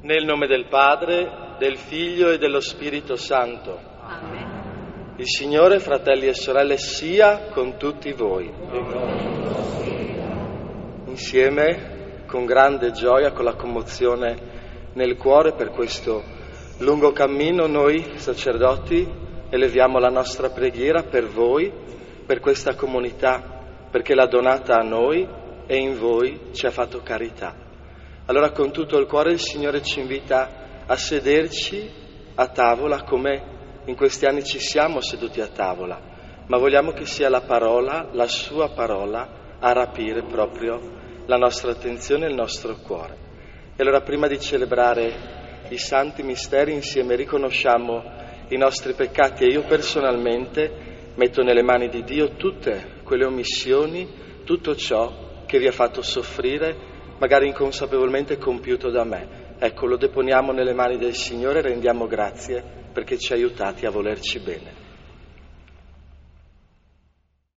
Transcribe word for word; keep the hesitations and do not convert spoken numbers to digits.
Nel nome del Padre, del Figlio e dello Spirito Santo. Amen. Il Signore, fratelli e sorelle, sia con tutti voi. Insieme, con grande gioia, con la commozione nel cuore per questo lungo cammino, noi sacerdoti eleviamo la nostra preghiera per voi, per questa comunità, perché l'ha donata a noi e in voi ci ha fatto carità. Allora con tutto il cuore il Signore ci invita a sederci a tavola come in questi anni ci siamo seduti a tavola, ma vogliamo che sia la parola, la sua parola, a rapire proprio la nostra attenzione e il nostro cuore. E allora prima di celebrare i santi misteri insieme riconosciamo i nostri peccati e io personalmente metto nelle mani di Dio tutte quelle omissioni, tutto ciò che vi ha fatto soffrire, magari inconsapevolmente compiuto da me. Ecco, lo deponiamo nelle mani del Signore e rendiamo grazie perché ci ha aiutati a volerci bene.